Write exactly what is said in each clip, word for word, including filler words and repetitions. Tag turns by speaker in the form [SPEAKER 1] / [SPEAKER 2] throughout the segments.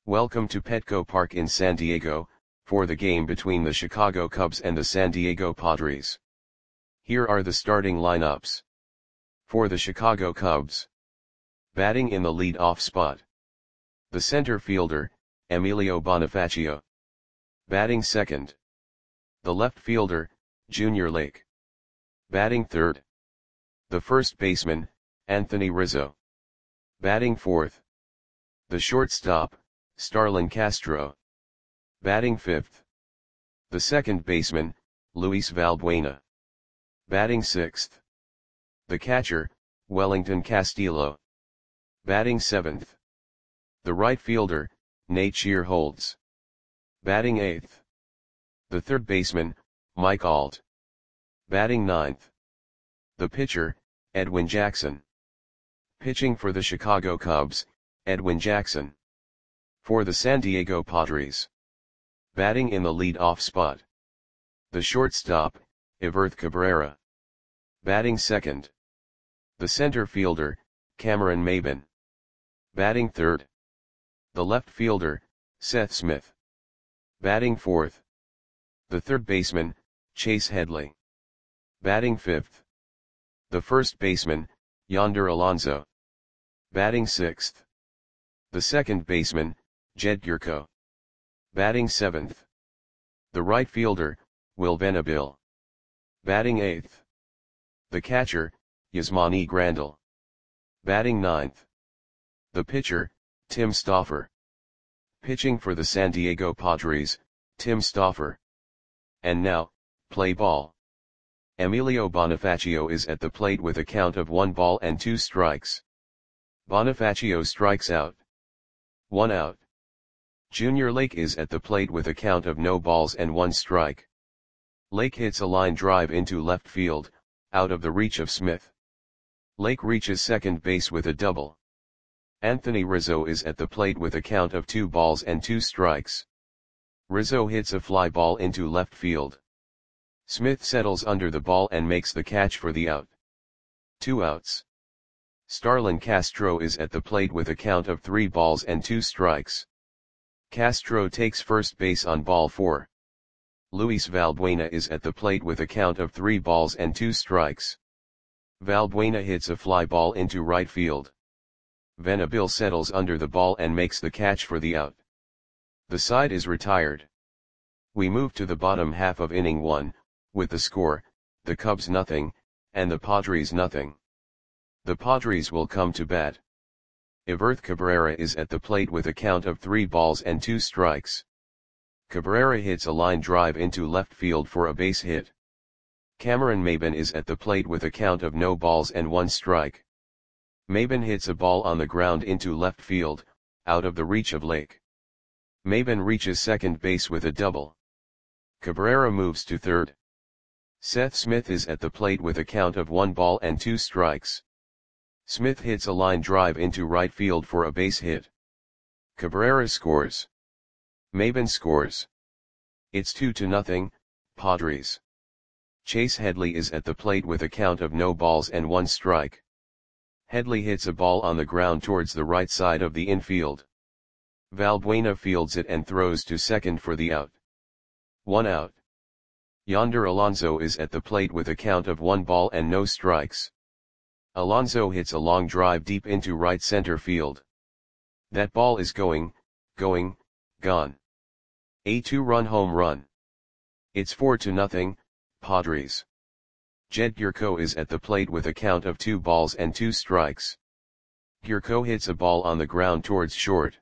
[SPEAKER 1] Welcome to Petco Park in San Diego, for the game between the Chicago Cubs and the San Diego Padres. Here are the starting lineups. For the Chicago Cubs. Batting in the lead-off spot. The center fielder, Emilio Bonifacio. Batting second. The left fielder, Junior Lake. Batting third. The first baseman, Anthony Rizzo. Batting fourth. The shortstop, Starlin Castro. Batting fifth. The second baseman, Luis Valbuena. Batting sixth. The catcher, Wellington Castillo. Batting seventh. The right fielder, Nate Shearholtz. Batting eighth. The third baseman, Mike Alt. Batting ninth. The pitcher, Edwin Jackson. Pitching for the Chicago Cubs, Edwin Jackson. For the San Diego Padres. Batting in the lead-off spot. The shortstop, Everth Cabrera. Batting second. The center fielder, Cameron Maybin. Batting third. The left fielder, Seth Smith. Batting fourth. The third baseman, Chase Headley. Batting fifth. The first baseman, Yonder Alonso. Batting sixth. The second baseman, Jed Gyorko. Batting seventh. The right fielder, Will Venable. Batting eighth. The catcher, Yasmani Grandal. Batting ninth. The pitcher, Tim Stauffer. Pitching for the San Diego Padres, Tim Stauffer. And now, play ball. Emilio Bonifacio is at the plate with a count of one ball and two strikes. Bonifacio strikes out. One out. Junior Lake is at the plate with a count of no balls and one strike. Lake hits a line drive into left field, out of the reach of Smith. Lake reaches second base with a double. Anthony Rizzo is at the plate with a count of two balls and two strikes. Rizzo hits a fly ball into left field. Smith settles under the ball and makes the catch for the out. Two outs. Starlin Castro is at the plate with a count of three balls and two strikes. Castro takes first base on ball four. Luis Valbuena is at the plate with a count of three balls and two strikes. Valbuena hits a fly ball into right field. Venable settles under the ball and makes the catch for the out. The side is retired. We move to the bottom half of inning one, with the score, the Cubs nothing, and the Padres nothing. The Padres will come to bat. Everth Cabrera is at the plate with a count of three balls and two strikes. Cabrera hits a line drive into left field for a base hit. Cameron Maybin is at the plate with a count of no balls and one strike. Maybin hits a ball on the ground into left field, out of the reach of Lake. Maybin reaches second base with a double. Cabrera moves to third. Seth Smith is at the plate with a count of one ball and two strikes. Smith hits a line drive into right field for a base hit. Cabrera scores. Maybin scores. It's two to nothing, Padres. Chase Headley is at the plate with a count of no balls and one strike. Headley hits a ball on the ground towards the right side of the infield. Valbuena fields it and throws to second for the out. One out. Yonder Alonso is at the plate with a count of one ball and no strikes. Alonso hits a long drive deep into right center field. That ball is going, going, gone. A two-run home run. It's four to nothing, Padres. Jed Gyorko is at the plate with a count of two balls and two strikes. Gyorko hits a ball on the ground towards short.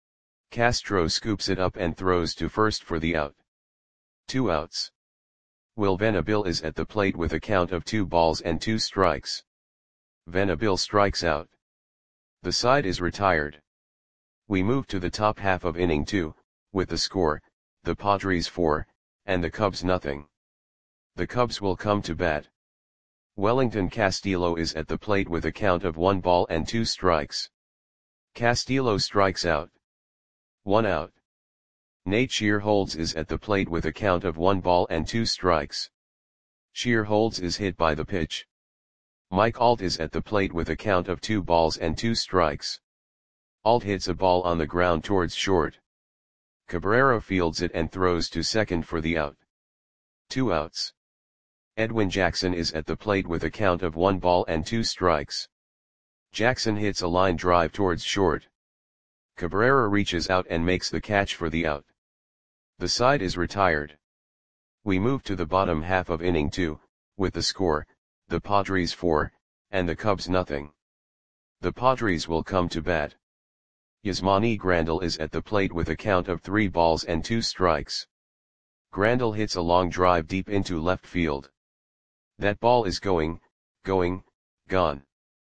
[SPEAKER 1] Castro scoops it up and throws to first for the out. Two outs. Will Venable is at the plate with a count of two balls and two strikes. Venable strikes out. The side is retired. We move to the top half of inning two, with the score, the Padres four, and the Cubs nothing. The Cubs will come to bat. Wellington Castillo is at the plate with a count of one ball and two strikes. Castillo strikes out. One out. Nate Shearholtz is at the plate with a count of one ball and two strikes. Shearholtz is hit by the pitch. Mike Alt is at the plate with a count of two balls and two strikes. Alt hits a ball on the ground towards short. Cabrera fields it and throws to second for the out. Two outs. Edwin Jackson is at the plate with a count of one ball and two strikes. Jackson hits a line drive towards short. Cabrera reaches out and makes the catch for the out. The side is retired. We move to the bottom half of inning two, with the score, the Padres four, and the Cubs nothing. The Padres will come to bat. Yasmani Grandal is at the plate with a count of three balls and two strikes. Grandal hits a long drive deep into left field. That ball is going, going, gone.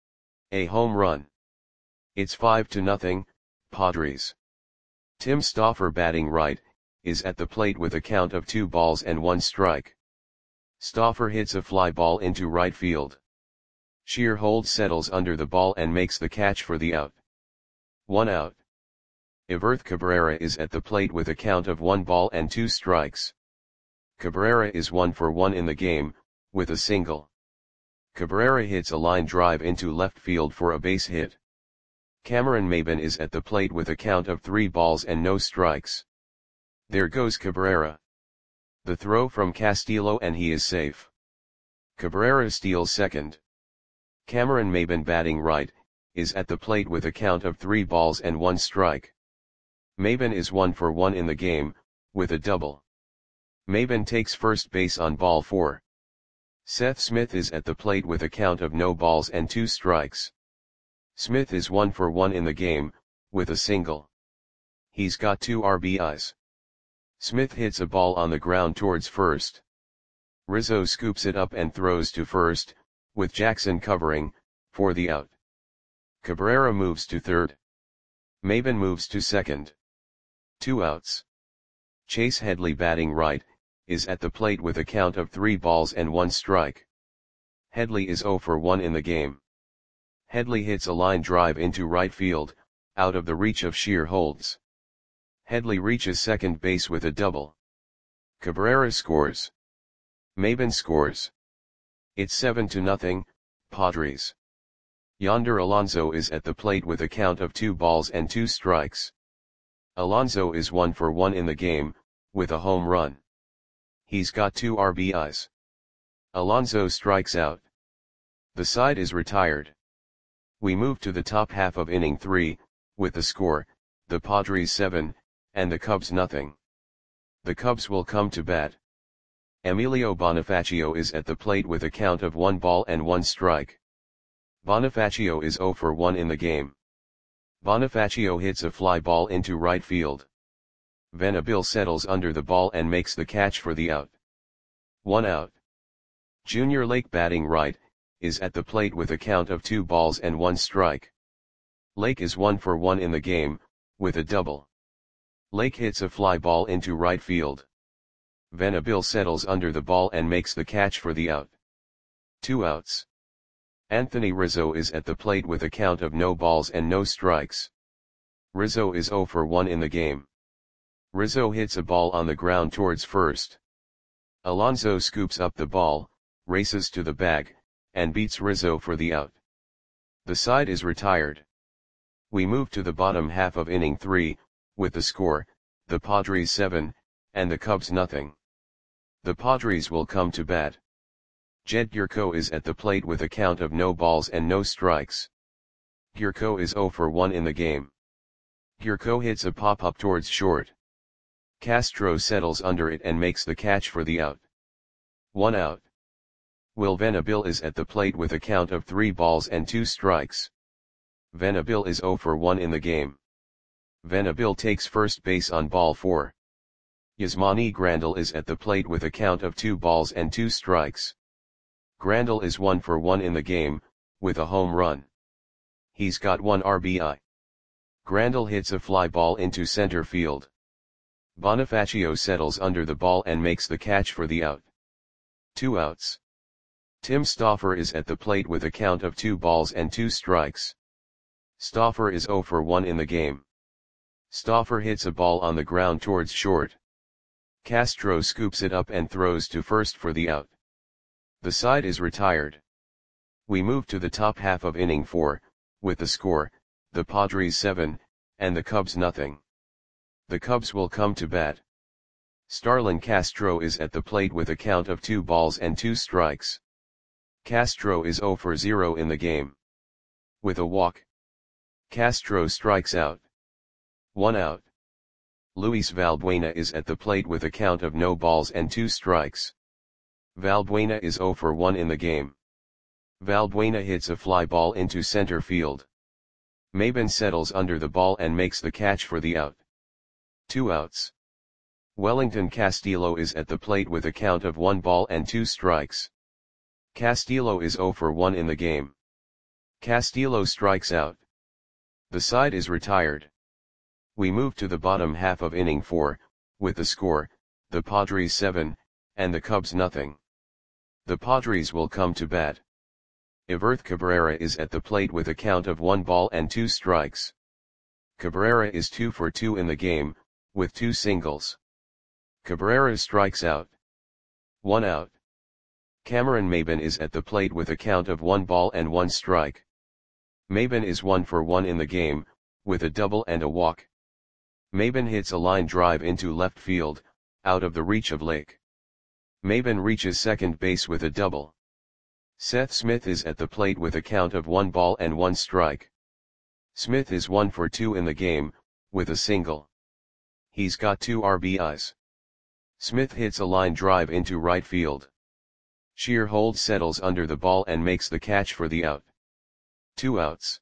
[SPEAKER 1] A home run. It's five to nothing, Padres. Tim Stauffer, batting right, is at the plate with a count of two balls and one strike. Stauffer hits a fly ball into right field. Shearholtz settles under the ball and makes the catch for the out. One out. Everth Cabrera is at the plate with a count of one ball and two strikes. Cabrera is one for one in the game, with a single. Cabrera hits a line drive into left field for a base hit. Cameron Maybin is at the plate with a count of three balls and no strikes. There goes Cabrera. The throw from Castillo and he is safe. Cabrera steals second. Cameron Maybin, batting right, is at the plate with a count of three balls and one strike. Maybin is one for one in the game, with a double. Maybin takes first base on ball four. Seth Smith is at the plate with a count of no balls and two strikes. Smith is one for one in the game, with a single. He's got two R B Is. Smith hits a ball on the ground towards first. Rizzo scoops it up and throws to first, with Jackson covering, for the out. Cabrera moves to third. Maybin moves to second. Two outs. Chase Headley, batting right, is at the plate with a count of three balls and one strike. Headley is zero for one in the game. Headley hits a line drive into right field, out of the reach of Shearholtz. Headley reaches second base with a double. Cabrera scores. Maybin scores. It's seven to nothing, Padres. Yonder Alonso is at the plate with a count of two balls and two strikes. Alonso is one for one in the game, with a home run. He's got two R B Is. Alonso strikes out. The side is retired. We move to the top half of inning three, with the score, the Padres seven, and the Cubs nothing. The Cubs will come to bat. Emilio Bonifacio is at the plate with a count of one ball and one strike. Bonifacio is zero for one in the game. Bonifacio hits a fly ball into right field. Venable settles under the ball and makes the catch for the out. One out. Junior Lake, batting right, is at the plate with a count of two balls and one strike. Lake is one for one in the game, with a double. Lake hits a fly ball into right field. Venable settles under the ball and makes the catch for the out. Two outs. Anthony Rizzo is at the plate with a count of no balls and no strikes. Rizzo is zero for one in the game. Rizzo hits a ball on the ground towards first. Alonso scoops up the ball, races to the bag, and beats Rizzo for the out. The side is retired. We move to the bottom half of inning three, with the score, the Padres seven, and the Cubs nothing. The Padres will come to bat. Jed Gurko is at the plate with a count of no balls and no strikes. Gurko is zero for one in the game. Gurko hits a pop-up towards short. Castro settles under it and makes the catch for the out. One out. Will Venable is at the plate with a count of three balls and two strikes. Venable is zero for one in the game. Venable takes first base on ball four. Yasmani Grandal is at the plate with a count of two balls and two strikes. Grandal is one for one in the game, with a home run. He's got one R B I. Grandal hits a fly ball into center field. Bonifacio settles under the ball and makes the catch for the out. Two outs. Tim Stauffer is at the plate with a count of two balls and two strikes. Stauffer is zero for one in the game. Stauffer hits a ball on the ground towards short. Castro scoops it up and throws to first for the out. The side is retired. We move to the top half of inning four, with the score, the Padres seven, and the Cubs nothing. The Cubs will come to bat. Starlin Castro is at the plate with a count of two balls and two strikes. Castro is zero for zero in the game. With a walk, Castro strikes out. One out. Luis Valbuena is at the plate with a count of no balls and two strikes. Valbuena is zero for one in the game. Valbuena hits a fly ball into center field. Maben settles under the ball and makes the catch for the out. Two outs. Wellington Castillo is at the plate with a count of one ball and two strikes. Castillo is zero for one in the game. Castillo strikes out. The side is retired. We move to the bottom half of inning four, with the score, the Padres seven, and the Cubs nothing. The Padres will come to bat. Everth Cabrera is at the plate with a count of one ball and two strikes. Cabrera is two for two in the game, with two singles. Cabrera strikes out. One out. Cameron Maben is at the plate with a count of one ball and one strike. Maben is one for one in the game, with a double and a walk. Maben hits a line drive into left field, out of the reach of Lake. Maben reaches second base with a double. Seth Smith is at the plate with a count of one ball and one strike. Smith is one for two in the game, with a single. He's got two R B Is. Smith hits a line drive into right field. Shearholtz settles under the ball and makes the catch for the out. Two outs.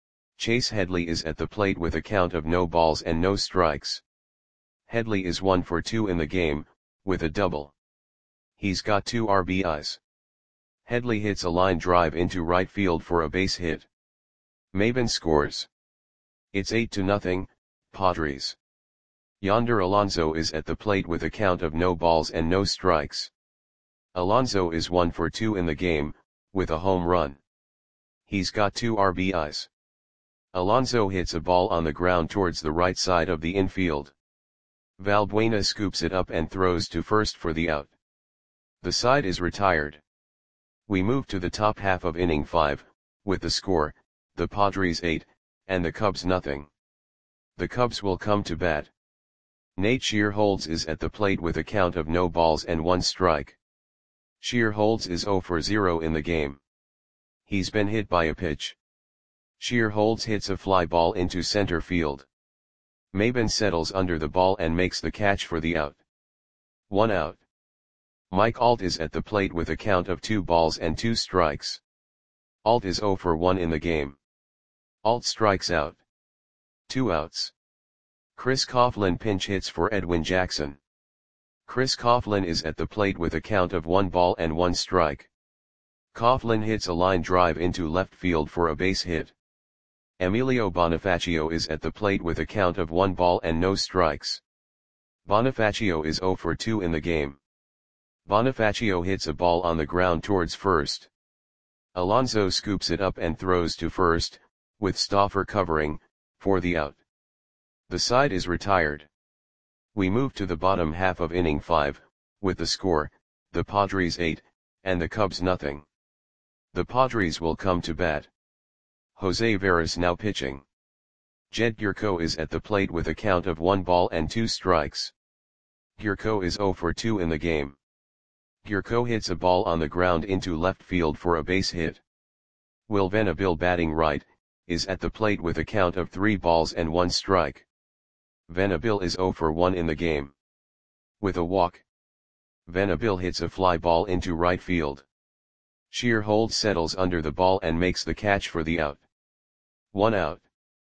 [SPEAKER 1] Chase Headley is at the plate with a count of no balls and no strikes. Headley is one for two in the game, with a double. He's got two R B Is. Headley hits a line drive into right field for a base hit. Maben scores. It's eight to nothing, Padres. Yonder Alonso is at the plate with a count of no balls and no strikes. Alonso is one for two in the game, with a home run. He's got two R B Is. Alonso hits a ball on the ground towards the right side of the infield. Valbuena scoops it up and throws to first for the out. The side is retired. We move to the top half of inning five, with the score, the Padres eight, and the Cubs nothing. The Cubs will come to bat. Nate Shearholtz is at the plate with a count of no balls and one strike. Shearholtz is zero for zero in the game. He's been hit by a pitch. Shearholtz hits a fly ball into center field. Maben settles under the ball and makes the catch for the out. One out. Mike Alt is at the plate with a count of two balls and two strikes. Alt is zero for one in the game. Alt strikes out. Two outs. Chris Coughlin pinch hits for Edwin Jackson. Chris Coughlin is at the plate with a count of one ball and one strike. Coughlin hits a line drive into left field for a base hit. Emilio Bonifacio is at the plate with a count of one ball and no strikes. Bonifacio is zero for two in the game. Bonifacio hits a ball on the ground towards first. Alonso scoops it up and throws to first, with Stauffer covering, for the out. The side is retired. We move to the bottom half of inning five, with the score, the Padres eight, and the Cubs nothing. The Padres will come to bat. Jose Veras now pitching. Jed Gurko is at the plate with a count of one ball and two strikes. Gurko is zero for two in the game. Gurko hits a ball on the ground into left field for a base hit. Will Venable, batting right, is at the plate with a count of three balls and one strike. Venable is zero for one in the game. With a walk, Venable hits a fly ball into right field. Shearholtz settles under the ball and makes the catch for the out. One out.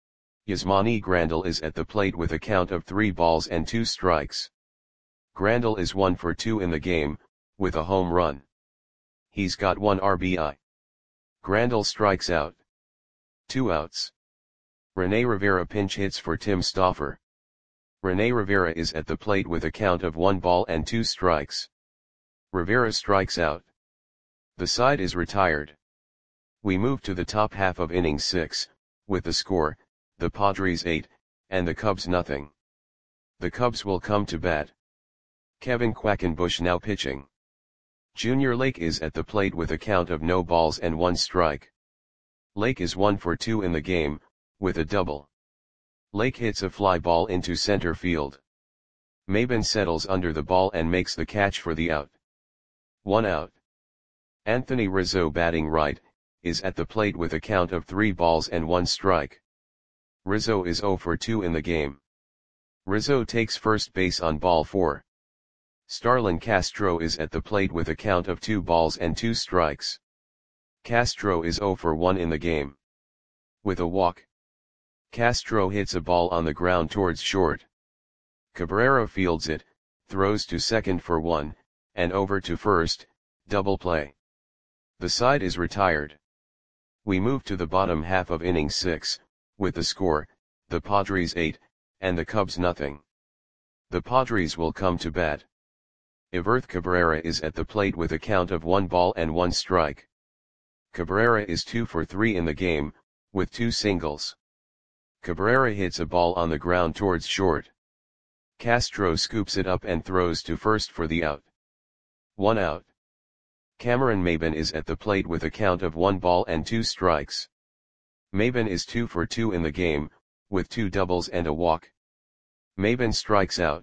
[SPEAKER 1] Yasmani Grandal is at the plate with a count of three balls and two strikes. Grandal is one for two in the game, with a home run. He's got one R B I. Grandal strikes out. Two outs. Rene Rivera pinch hits for Tim Stauffer. Rene Rivera is at the plate with a count of one ball and two strikes. Rivera strikes out. The side is retired. We move to the top half of inning six, with the score, the Padres eight, and the Cubs nothing. The Cubs will come to bat. Kevin Quackenbush now pitching. Junior Lake is at the plate with a count of no balls and one strike. Lake is one for two in the game, with a double. Lake hits a fly ball into center field. Maben settles under the ball and makes the catch for the out. One out. Anthony Rizzo, batting right, is at the plate with a count of three balls and one strike. Rizzo is zero for two in the game. Rizzo takes first base on ball four. Starlin Castro is at the plate with a count of two balls and two strikes. Castro is zero for one in the game. With a walk, Castro hits a ball on the ground towards short. Cabrera fields it, throws to second for one, and over to first, double play. The side is retired. We move to the bottom half of inning six, with the score, the Padres eight, and the Cubs nothing. The Padres will come to bat. Everth Cabrera is at the plate with a count of one ball and one strike. Cabrera is two for three in the game, with two singles. Cabrera hits a ball on the ground towards short. Castro scoops it up and throws to first for the out. One out. Cameron Maben is at the plate with a count of one ball and two strikes. Maben is two for two in the game, with two doubles and a walk. Maben strikes out.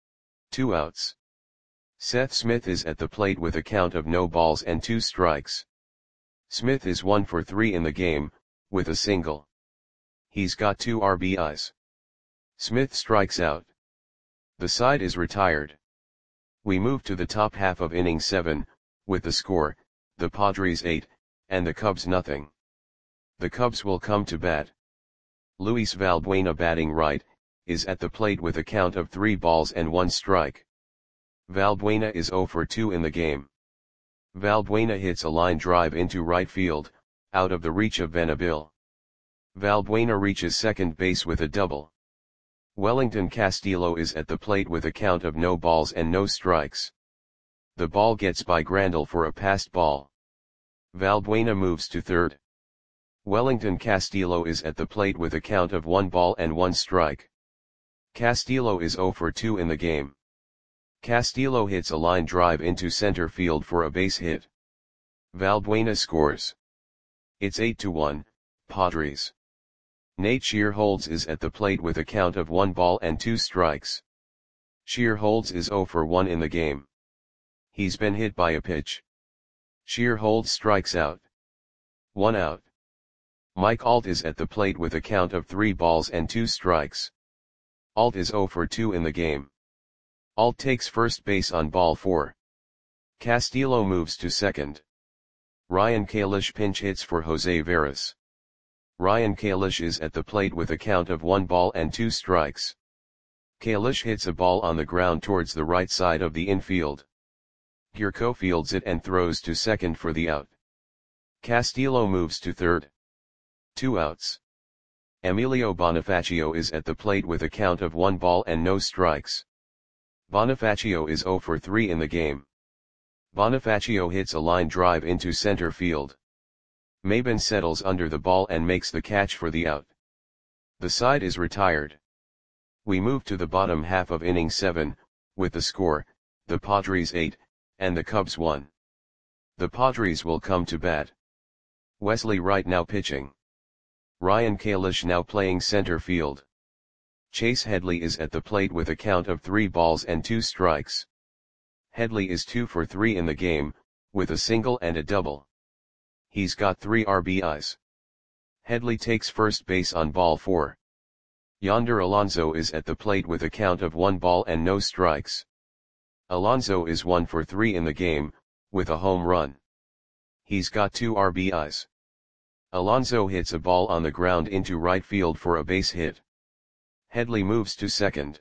[SPEAKER 1] Two outs. Seth Smith is at the plate with a count of no balls and two strikes. Smith is one for three in the game, with a single. He's got two R B Is. Smith strikes out. The side is retired. We move to the top half of inning seven, with the score, the Padres eight, and the Cubs nothing. The Cubs will come to bat. Luis Valbuena, batting right, is at the plate with a count of three balls and one strike. Valbuena is zero for two in the game. Valbuena hits a line drive into right field, out of the reach of Venable. Valbuena reaches second base with a double. Wellington Castillo is at the plate with a count of no balls and no strikes. The ball gets by Grandal for a passed ball. Valbuena moves to third. Wellington Castillo is at the plate with a count of one ball and one strike. Castillo is zero for two in the game. Castillo hits a line drive into center field for a base hit. Valbuena scores. It's eight to one, Padres. Nate Shearholds is at the plate with a count of one ball and two strikes. Shearholds is zero for one in the game. He's been hit by a pitch. Shearholds strikes out. One out. Mike Alt is at the plate with a count of three balls and two strikes. Alt is zero for two in the game. Alt takes first base on ball four. Castillo moves to second. Ryan Kalish pinch hits for Jose Veras. Ryan Kalish is at the plate with a count of one ball and two strikes. Kalish hits a ball on the ground towards the right side of the infield. Gurko fields it and throws to second for the out. Castillo moves to third. Two outs. Emilio Bonifacio is at the plate with a count of one ball and no strikes. Bonifacio is zero for three in the game. Bonifacio hits a line drive into center field. Maben settles under the ball and makes the catch for the out. The side is retired. We move to the bottom half of inning seven, with the score, the Padres eight, and the Cubs one. The Padres will come to bat. Wesley Wright now pitching. Ryan Kalish now playing center field. Chase Headley is at the plate with a count of three balls and two strikes. Headley is two for three in the game, with a single and a double. He's got three R B Is. Headley takes first base on ball four. Yonder Alonso is at the plate with a count of one ball and no strikes. Alonso is one for three in the game, with a home run. He's got two R B Is. Alonso hits a ball on the ground into right field for a base hit. Headley moves to second.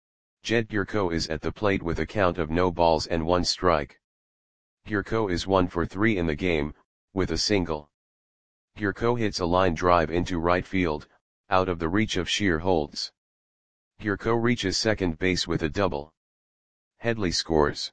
[SPEAKER 1] Jed Gurko is at the plate with a count of no balls and one strike. Gurko is one for three in the game, with a single. Gurko hits a line drive into right field, out of the reach of Shearholds. Gurko reaches second base with a double. Headley scores.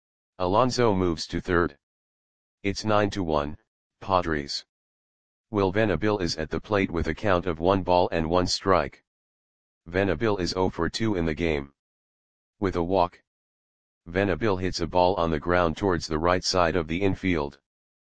[SPEAKER 1] Alonso moves to third. It's nine to one, Padres. Will Venable is at the plate with a count of one ball and one strike. Venable is zero for two in the game. With a walk, Venable hits a ball on the ground towards the right side of the infield.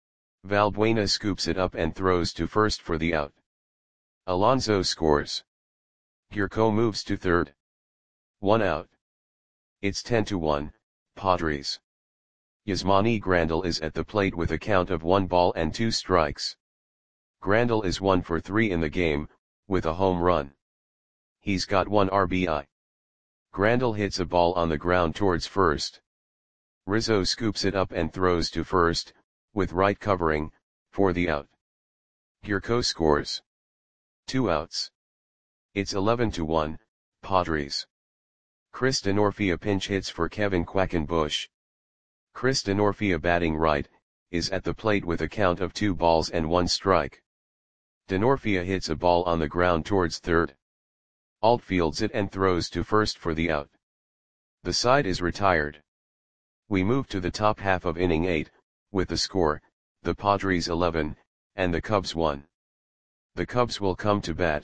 [SPEAKER 1] Valbuena scoops it up and throws to first for the out. Alonso scores. Gurko moves to third. One out. It's ten to one, Padres. Yasmani Grandal is at the plate with a count of one ball and two strikes. Grandal is one for three in the game, with a home run. He's got one R B I. Grandal hits a ball on the ground towards first. Rizzo scoops it up and throws to first, with right covering, for the out. Gurko scores. Two outs. It's eleven to one, Padres. Chris Denorfia pinch hits for Kevin Quackenbush. Chris Denorfia, batting right, is at the plate with a count of two balls and one strike. Denorfia hits a ball on the ground towards third. Alt fields it and throws to first for the out. The side is retired. We move to the top half of inning eight, with the score, the Padres eleven, and the Cubs one. The Cubs will come to bat.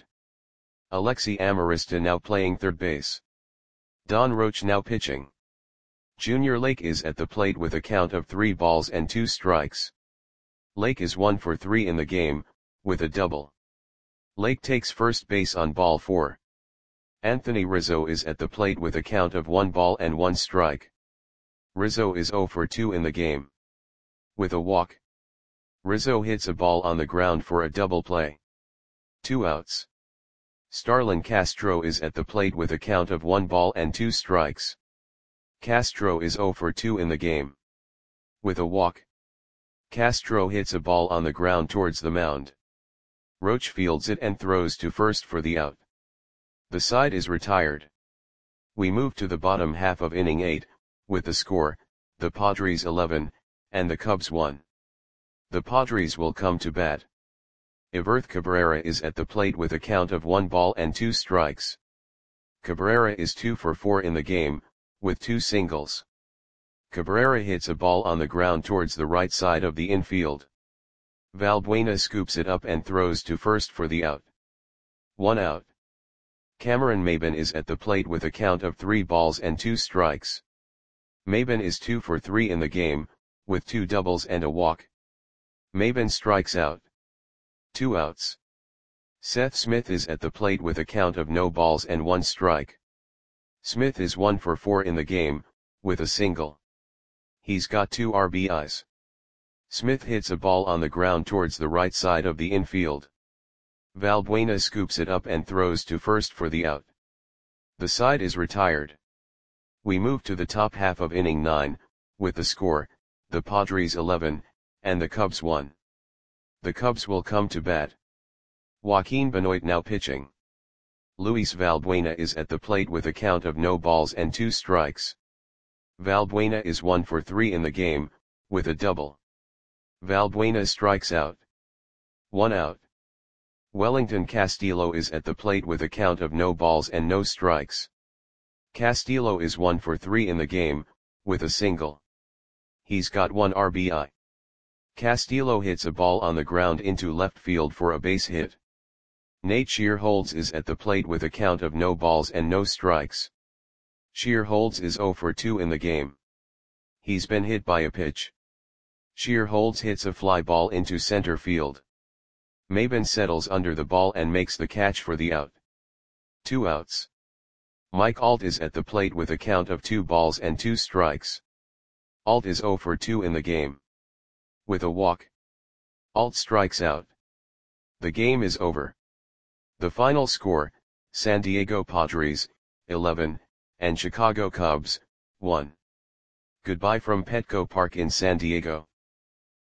[SPEAKER 1] Alexi Amarista now playing third base. Don Roach now pitching. Junior Lake is at the plate with a count of three balls and two strikes. Lake is one for three in the game, with a double. Lake takes first base on ball four. Anthony Rizzo is at the plate with a count of one ball and one strike. Rizzo is zero for two in the game. With a walk. Rizzo hits a ball on the ground for a double play. Two outs. Starlin Castro is at the plate with a count of one ball and two strikes. Castro is zero for two in the game. With a walk. Castro hits a ball on the ground towards the mound. Roach fields it and throws to first for the out. The side is retired. We move to the bottom half of inning eight, with the score, the Padres eleven, and the Cubs one. The Padres will come to bat. Everth Cabrera is at the plate with a count of one ball and two strikes. Cabrera is two for four in the game, with two singles. Cabrera hits a ball on the ground towards the right side of the infield. Valbuena scoops it up and throws to first for the out. One out. Cameron Maybin is at the plate with a count of three balls and two strikes. Maybin is two for three in the game, with two doubles and a walk. Maybin strikes out. Two outs. Seth Smith is at the plate with a count of no balls and one strike. Smith is one for four in the game, with a single. He's got two R B Is. Smith hits a ball on the ground towards the right side of the infield. Valbuena scoops it up and throws to first for the out. The side is retired. We move to the top half of inning nine, with the score, the Padres eleven, and the Cubs one. The Cubs will come to bat. Joaquin Benoit now pitching. Luis Valbuena is at the plate with a count of no balls and two strikes. Valbuena is one for three in the game, with a double. Valbuena strikes out. One out. Wellington Castillo is at the plate with a count of no balls and no strikes. Castillo is one for three in the game, with a single. He's got one R B I. Castillo hits a ball on the ground into left field for a base hit. Nate Shearholtz is at the plate with a count of no balls and no strikes. Shearholtz is zero for two in the game. He's been hit by a pitch. Shearholtz hits a fly ball into center field. Maybin settles under the ball and makes the catch for the out. Two outs. Mike Alt is at the plate with a count of two balls and two strikes. Alt is zero for two in the game. With a walk. Alt strikes out. The game is over. The final score, San Diego Padres, eleven, and Chicago Cubs, one. Goodbye from Petco Park in San Diego.